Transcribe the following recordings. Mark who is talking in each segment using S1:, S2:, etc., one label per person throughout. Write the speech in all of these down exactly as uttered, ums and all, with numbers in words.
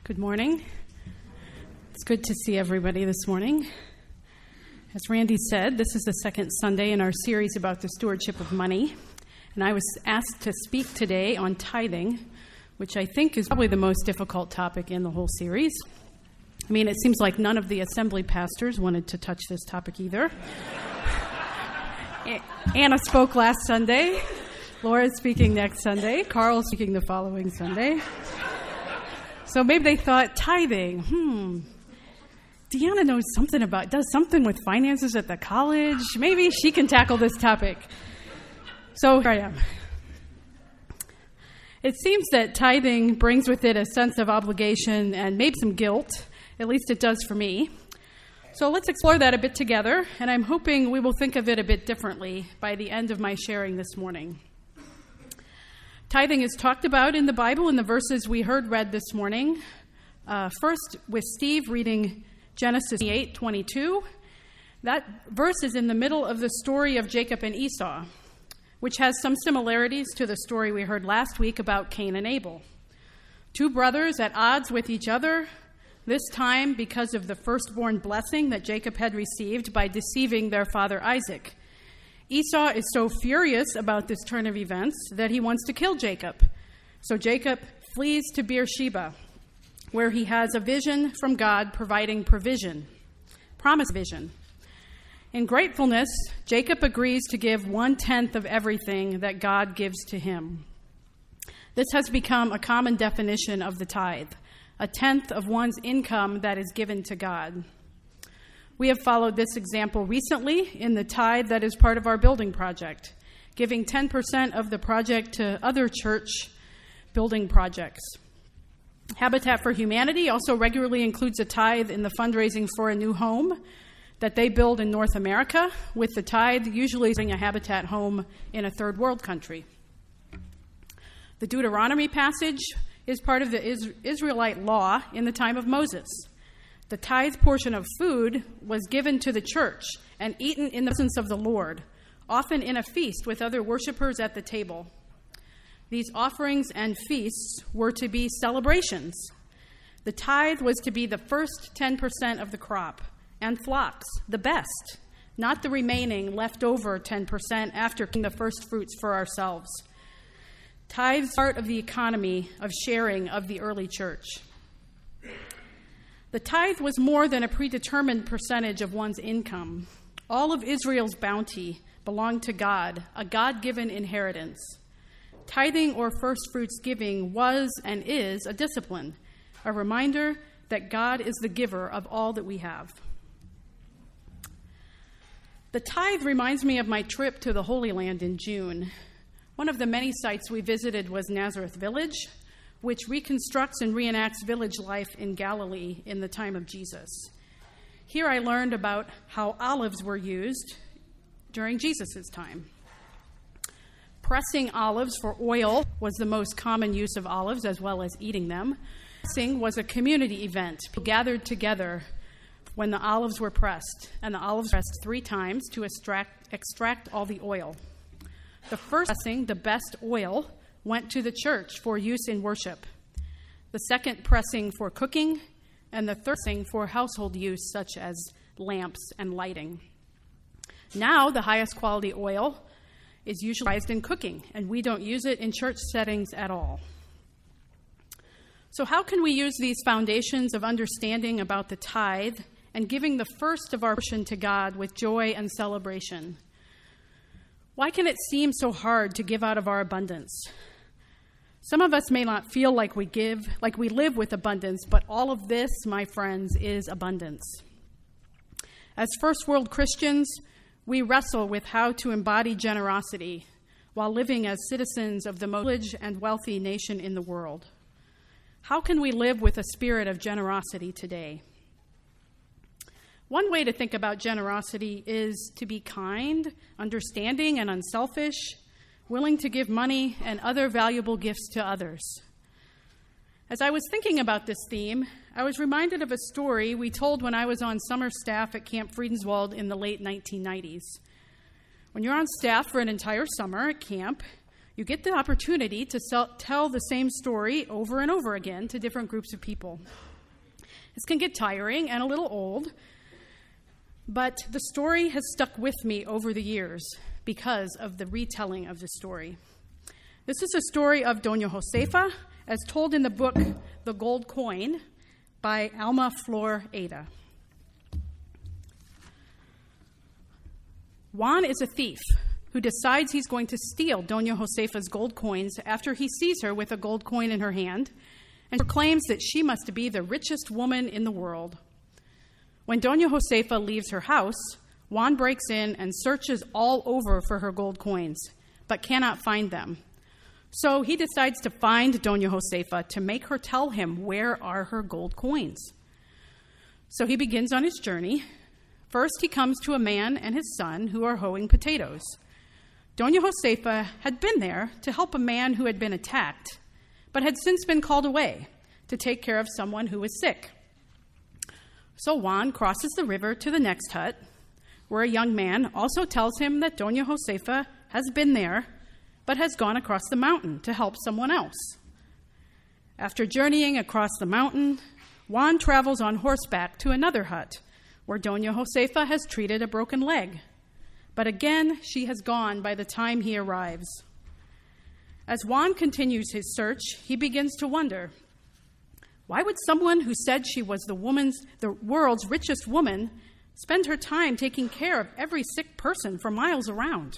S1: Good morning. It's good to see everybody this morning. As Randy said, this is the second Sunday in our series about the stewardship of money, and I was asked to speak today on tithing, which I think is probably the most difficult topic in the whole series. I mean, it seems like none of the assembly pastors wanted to touch this topic either. Anna spoke last Sunday. Laura's speaking next Sunday. Carl's speaking the following Sunday. So maybe they thought, tithing, hmm, Deanna knows something about, does something with finances at the college. Maybe she can tackle this topic. So here I am. It seems that tithing brings with it a sense of obligation and maybe some guilt. At least it does for me. So let's explore that a bit together, and I'm hoping we will think of it a bit differently by the end of my sharing this morning. Tithing is talked about in the Bible in the verses we heard read this morning. Uh, first, with Steve reading Genesis eight twenty-two. That verse is in the middle of the story of Jacob and Esau, which has some similarities to the story we heard last week about Cain and Abel. Two brothers at odds with each other, this time because of the firstborn blessing that Jacob had received by deceiving their father Isaac. Esau is so furious about this turn of events that he wants to kill Jacob. So Jacob flees to Beersheba, where he has a vision from God providing provision, promise vision. In gratefulness, Jacob agrees to give one-tenth of everything that God gives to him. This has become a common definition of the tithe, a tenth of one's income that is given to God. We have followed this example recently in the tithe that is part of our building project, giving ten percent of the project to other church building projects. Habitat for Humanity also regularly includes a tithe in the fundraising for a new home that they build in North America, with the tithe usually using a Habitat home in a third world country. The Deuteronomy passage is part of the Israelite law in the time of Moses. The tithe portion of food was given to the church and eaten in the presence of the Lord, often in a feast with other worshipers at the table. These offerings and feasts were to be celebrations. The tithe was to be the first ten percent of the crop, and flocks, the best, not the remaining leftover ten percent after the first fruits for ourselves. Tithes are part of the economy of sharing of the early church. The tithe was more than a predetermined percentage of one's income. All of Israel's bounty belonged to God, a God-given inheritance. Tithing or first fruits giving was and is a discipline, a reminder that God is the giver of all that we have. The tithe reminds me of my trip to the Holy Land in June. One of the many sites we visited was Nazareth Village, which reconstructs and reenacts village life in Galilee in the time of Jesus. Here I learned about how olives were used during Jesus' time. Pressing olives for oil was the most common use of olives, as well as eating them. Pressing was a community event. People gathered together when the olives were pressed, and the olives were pressed three times to extract, extract all the oil. The first pressing, the best oil, went to the church for use in worship. The second pressing for cooking, and the third pressing for household use, such as lamps and lighting. Now, the highest quality oil is usually used in cooking, and we don't use it in church settings at all. So how can we use these foundations of understanding about the tithe and giving the first of our portion to God with joy and celebration? Why can it seem so hard to give out of our abundance? Some of us may not feel like we give, like we live with abundance, but all of this, my friends, is abundance. As first world Christians, we wrestle with how to embody generosity while living as citizens of the most privileged and wealthy nation in the world. How can we live with a spirit of generosity today? One way to think about generosity is to be kind, understanding, and unselfish, willing to give money and other valuable gifts to others. As I was thinking about this theme, I was reminded of a story we told when I was on summer staff at Camp Friedenswald in the late nineteen nineties. When you're on staff for an entire summer at camp, You get the opportunity to sell, tell the same story over and over again to different groups of people. This can get tiring and a little old, but the story has stuck with me over the years because of the retelling of the story. This is a story of Doña Josefa, as told in the book The Gold Coin by Alma Flor Ada. Juan is a thief who decides he's going to steal Doña Josefa's gold coins after he sees her with a gold coin in her hand and proclaims that she must be the richest woman in the world. When Doña Josefa leaves her house, Juan breaks in and searches all over for her gold coins, but cannot find them. So he decides to find Doña Josefa to make her tell him where are her gold coins. So he begins on his journey. First, he comes to a man and his son who are hoeing potatoes. Doña Josefa had been there to help a man who had been attacked, but had since been called away to take care of someone who was sick. So Juan crosses the river to the next hut, where a young man also tells him that Doña Josefa has been there, but has gone across the mountain to help someone else. After journeying across the mountain, Juan travels on horseback to another hut, where Doña Josefa has treated a broken leg. But again, she has gone by the time he arrives. As Juan continues his search, he begins to wonder, why would someone who said she was the woman's, the world's richest woman spend her time taking care of every sick person for miles around?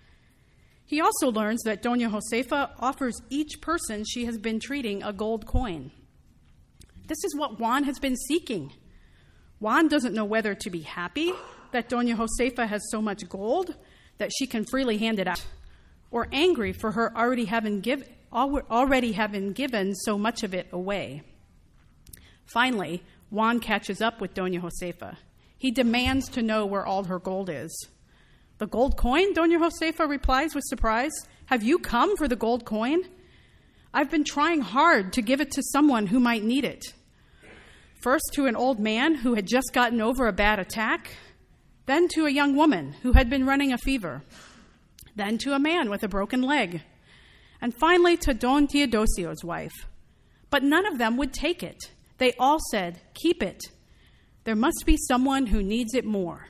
S1: He also learns that Doña Josefa offers each person she has been treating a gold coin. This is what Juan has been seeking. Juan doesn't know whether to be happy that Doña Josefa has so much gold that she can freely hand it out, or angry for her already having, give, already having given so much of it away. Finally, Juan catches up with Doña Josefa. He demands to know where all her gold is. The gold coin? Doña Josefa replies with surprise. Have you come for the gold coin? I've been trying hard to give it to someone who might need it. First to an old man who had just gotten over a bad attack, then to a young woman who had been running a fever, then to a man with a broken leg, and finally to Don Teodosio's wife. But none of them would take it. They all said, keep it. There must be someone who needs it more.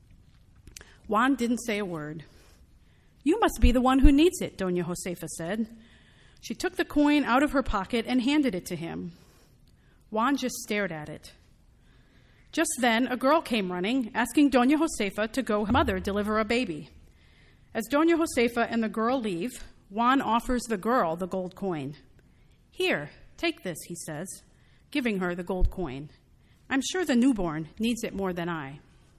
S1: Juan didn't say a word. You must be the one who needs it, Doña Josefa said. She took the coin out of her pocket and handed it to him. Juan just stared at it. Just then, a girl came running, asking Doña Josefa to go help her mother deliver a baby. As Doña Josefa and the girl leave, Juan offers the girl the gold coin. Here, take this, he says, giving her the gold coin. I'm sure the newborn needs it more than I.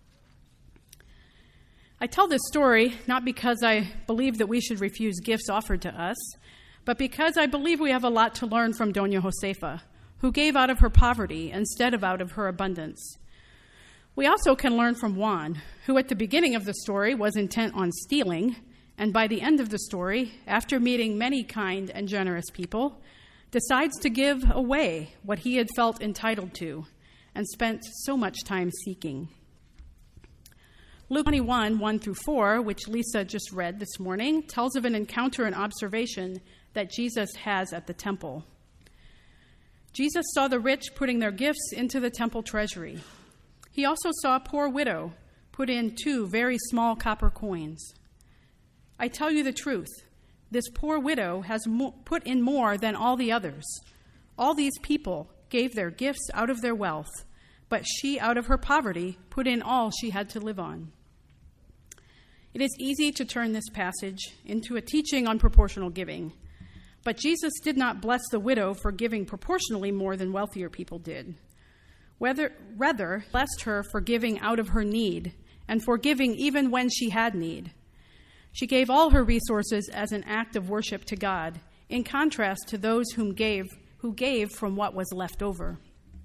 S1: I tell this story not because I believe that we should refuse gifts offered to us, but because I believe we have a lot to learn from Doña Josefa, who gave out of her poverty instead of out of her abundance. We also can learn from Juan, who at the beginning of the story was intent on stealing, and by the end of the story, after meeting many kind and generous people, decides to give away what he had felt entitled to and spent so much time seeking. Luke twenty-one, one through four, which Lisa just read this morning, tells of an encounter and observation that Jesus has at the temple. Jesus saw the rich putting their gifts into the temple treasury. He also saw a poor widow put in two very small copper coins. I tell you the truth, this poor widow has mo- put in more than all the others. All these people gave their gifts out of their wealth, but she, out of her poverty, put in all she had to live on. It is easy to turn this passage into a teaching on proportional giving, but Jesus did not bless the widow for giving proportionally more than wealthier people did. Whether, rather, blessed her for giving out of her need and for giving even when she had need. She gave all her resources as an act of worship to God, in contrast to those whom gave, who gave from what was left over.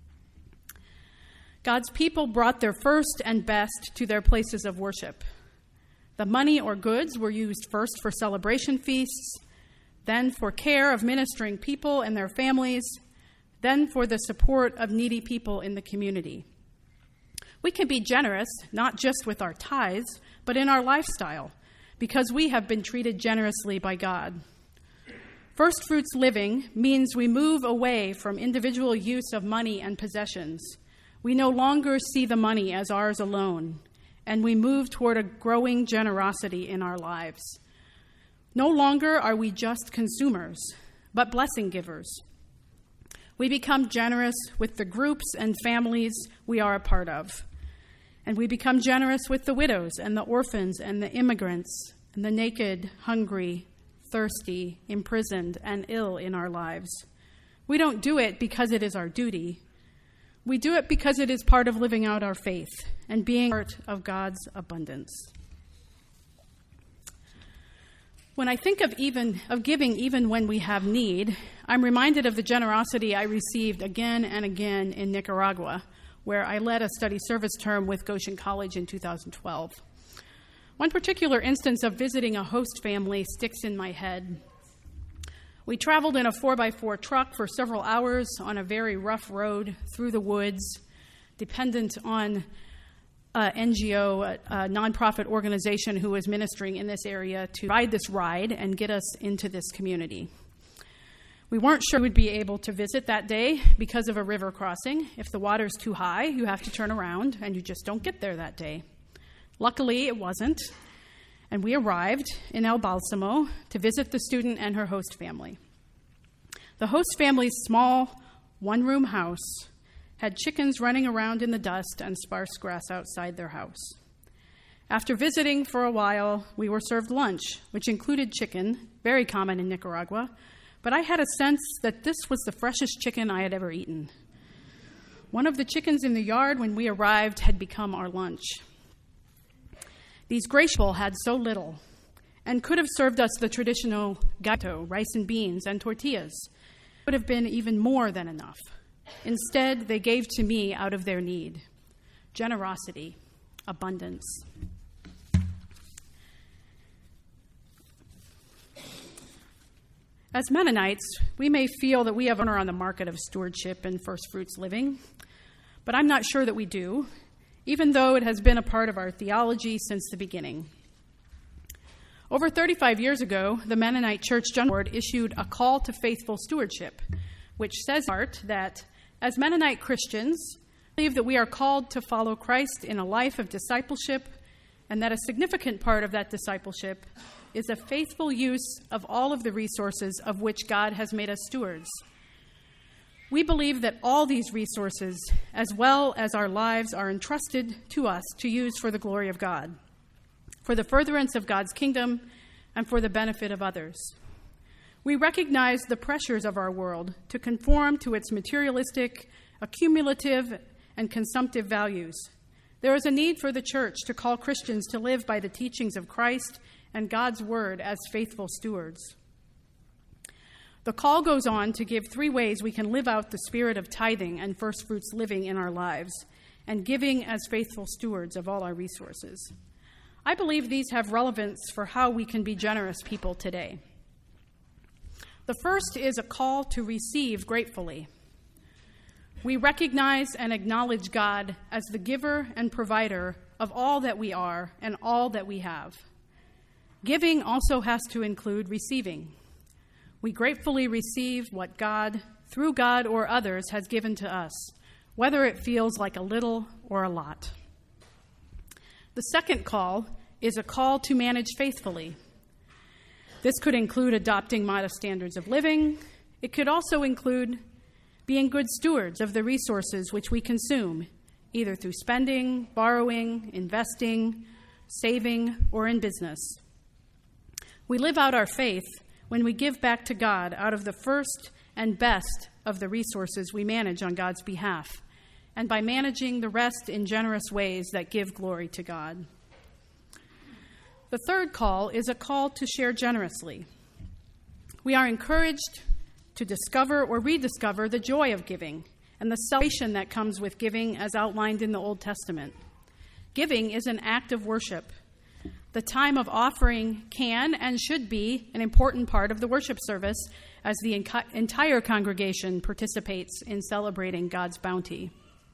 S1: God's people brought their first and best to their places of worship. The money or goods were used first for celebration feasts, then for care of ministering people and their families, then for the support of needy people in the community. We can be generous, not just with our tithes, but in our lifestyle, because we have been treated generously by God. First fruits living means we move away from individual use of money and possessions. We no longer see the money as ours alone, and we move toward a growing generosity in our lives. No longer are we just consumers, but blessing givers. We become generous with the groups and families we are a part of. And we become generous with the widows and the orphans and the immigrants and the naked, hungry, thirsty, imprisoned, and ill in our lives. We don't do it because it is our duty. We do it because it is part of living out our faith and being part of God's abundance. When I think of even of giving even when we have need, I'm reminded of the generosity I received again and again in Nicaragua, where I led a study service term with Goshen College in two thousand twelve. One particular instance of visiting a host family sticks in my head. We traveled in a four by four truck for several hours on a very rough road through the woods, dependent on Uh, N G O, a, a nonprofit organization who was ministering in this area, to ride this ride and get us into this community. We weren't sure we'd be able to visit that day because of a river crossing. If the water's too high, you have to turn around, and you just don't get there that day. Luckily, it wasn't, and we arrived in El Balsamo to visit the student and her host family. The host family's small, one-room house had chickens running around in the dust and sparse grass outside their house. After visiting for a while, we were served lunch, which included chicken, very common in Nicaragua, but I had a sense that this was the freshest chicken I had ever eaten. One of the chickens in the yard when we arrived had become our lunch. These gracious people had so little and could have served us the traditional gato, rice and beans, and tortillas. It would have been even more than enough. Instead, they gave to me out of their need. Generosity, abundance. As Mennonites, we may feel that we have honor on the market of stewardship and first fruits living, but I'm not sure that we do, even though it has been a part of our theology since the beginning. Over thirty-five years ago, the Mennonite Church General Board issued a call to faithful stewardship, which says in part that as Mennonite Christians, we believe that we are called to follow Christ in a life of discipleship, and that a significant part of that discipleship is a faithful use of all of the resources of which God has made us stewards. We believe that all these resources, as well as our lives, are entrusted to us to use for the glory of God, for the furtherance of God's kingdom, and for the benefit of others. We recognize the pressures of our world to conform to its materialistic, accumulative, and consumptive values. There is a need for the church to call Christians to live by the teachings of Christ and God's word as faithful stewards. The call goes on to give three ways we can live out the spirit of tithing and first fruits living in our lives, and giving as faithful stewards of all our resources. I believe these have relevance for how we can be generous people today. The first is a call to receive gratefully. We recognize and acknowledge God as the giver and provider of all that we are and all that we have. Giving also has to include receiving. We gratefully receive what God, through God or others, has given to us, whether it feels like a little or a lot. The second call is a call to manage faithfully. This could include adopting modest standards of living. It could also include being good stewards of the resources which we consume, either through spending, borrowing, investing, saving, or in business. We live out our faith when we give back to God out of the first and best of the resources we manage on God's behalf, and by managing the rest in generous ways that give glory to God. The third call is a call to share generously. We are encouraged to discover or rediscover the joy of giving and the celebration that comes with giving as outlined in the Old Testament. Giving is an act of worship. The time of offering can and should be an important part of the worship service as the enc- entire congregation participates in celebrating God's bounty.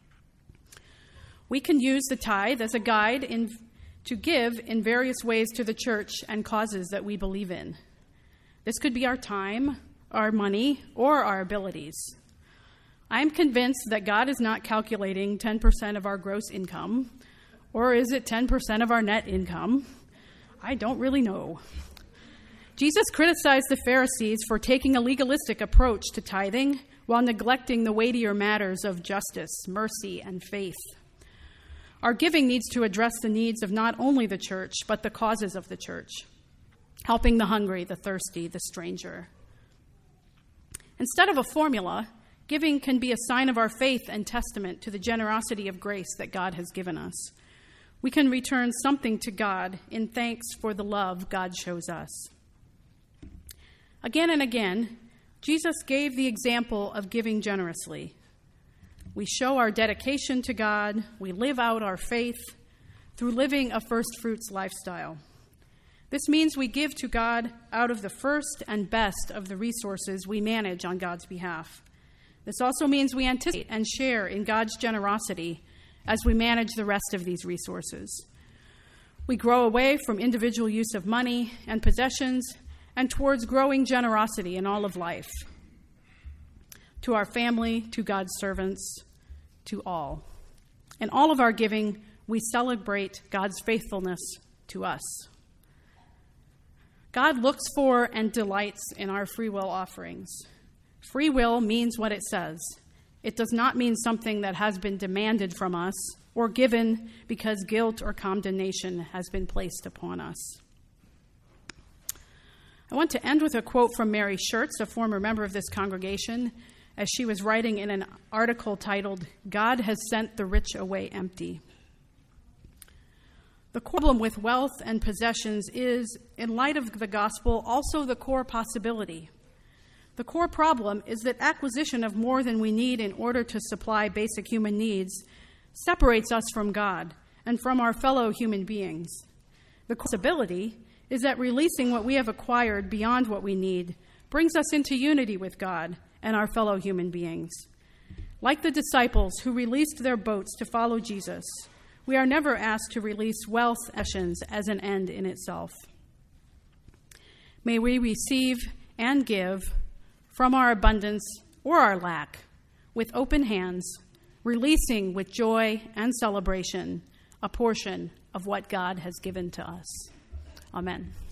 S1: We can use the tithe as a guide in, to give in various ways to the church and causes that we believe in. This could be our time, our money, or our abilities. I'm convinced that God is not calculating ten percent of our gross income, or is it ten percent of our net income? I don't really know. Jesus criticized the Pharisees for taking a legalistic approach to tithing while neglecting the weightier matters of justice, mercy, and faith. Our giving needs to address the needs of not only the church, but the causes of the church, helping the hungry, the thirsty, the stranger. Instead of a formula, giving can be a sign of our faith and testament to the generosity of grace that God has given us. We can return something to God in thanks for the love God shows us. Again and again, Jesus gave the example of giving generously. We show our dedication to God. We live out our faith through living a first fruits lifestyle. This means we give to God out of the first and best of the resources we manage on God's behalf. This also means we anticipate and share in God's generosity as we manage the rest of these resources. We grow away from individual use of money and possessions and towards growing generosity in all of life, to our family, to God's servants, to all. In all of our giving, we celebrate God's faithfulness to us. God looks for and delights in our free will offerings. Free will means what it says. It does not mean something that has been demanded from us or given because guilt or condemnation has been placed upon us. I want to end with a quote from Mary Schertz, a former member of this congregation, as she was writing in an article titled, "God Has Sent the Rich Away Empty." The problem with wealth and possessions is, in light of the gospel, also the core possibility. The core problem is that acquisition of more than we need in order to supply basic human needs separates us from God and from our fellow human beings. The possibility is that releasing what we have acquired beyond what we need brings us into unity with God and our fellow human beings. Like the disciples who released their boats to follow Jesus, we are never asked to release wealth and as an end in itself. May we receive and give from our abundance or our lack with open hands, releasing with joy and celebration a portion of what God has given to us. Amen.